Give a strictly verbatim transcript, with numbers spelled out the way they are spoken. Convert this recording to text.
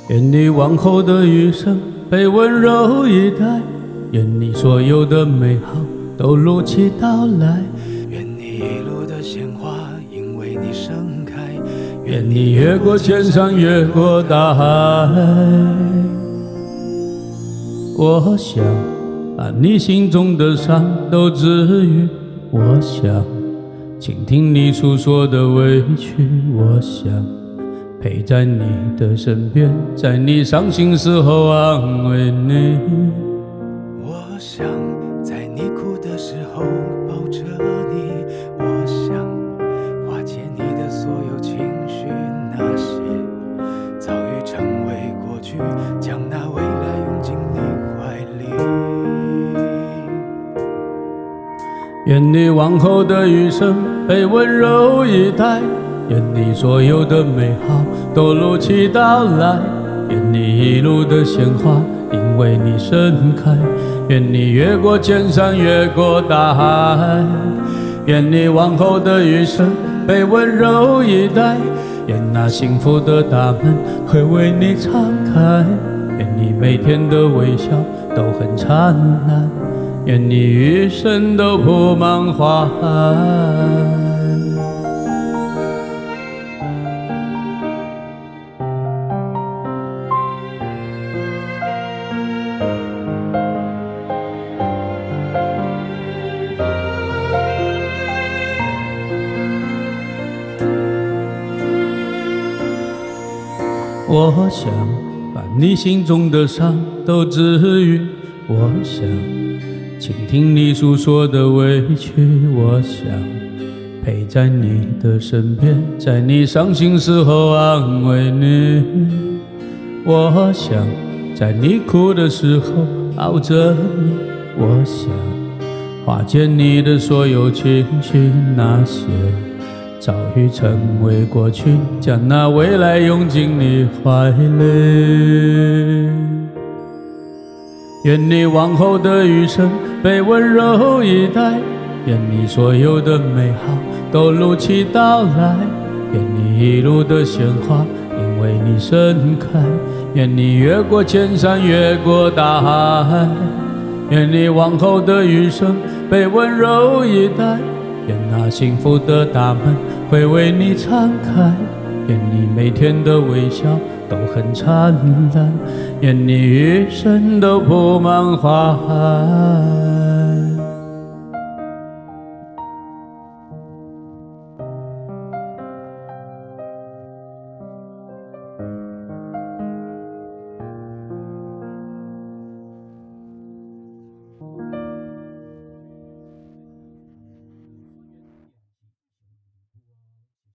愿你往后的余生被温柔以待，愿你所有的美好都如期到来， 愿你一路的鲜花因为你盛开， 愿你越过千山越过大海。我想把你心中的伤都治愈，我想倾听你诉说的委屈，我想陪在你的身边，在你伤心时候安慰你。 我想在你哭的时候抱着你，我想化解你的所有情绪，那些早已成为过去，将那未来拥进你怀里。 愿你往后的余生被温柔以待，愿你所有的美好都如期到来，愿你一路的鲜花因为你盛开，愿你越过千山越过大海，愿你往后的余生被温柔以待，愿那幸福的大门会为你敞开，愿你每天的微笑都很灿烂，愿你余生都铺满花海。我想把你心中的伤都治愈，我想倾听你诉说的委屈，我想陪在你的身边，在你伤心时候安慰你。我想在你哭的时候抱着你，我想化解你的所有情绪，那些早已成为过去，将那未来拥进你怀里。愿你往后的余生被温柔以待，愿你所有的美好都如期到来，愿你一路的鲜花因为你盛开，愿你越过千山越过大海，愿你往后的余生被温柔以待，愿那幸福的大门会为你敞开，愿你每天的微笑都很灿烂，愿你余生都铺满花海。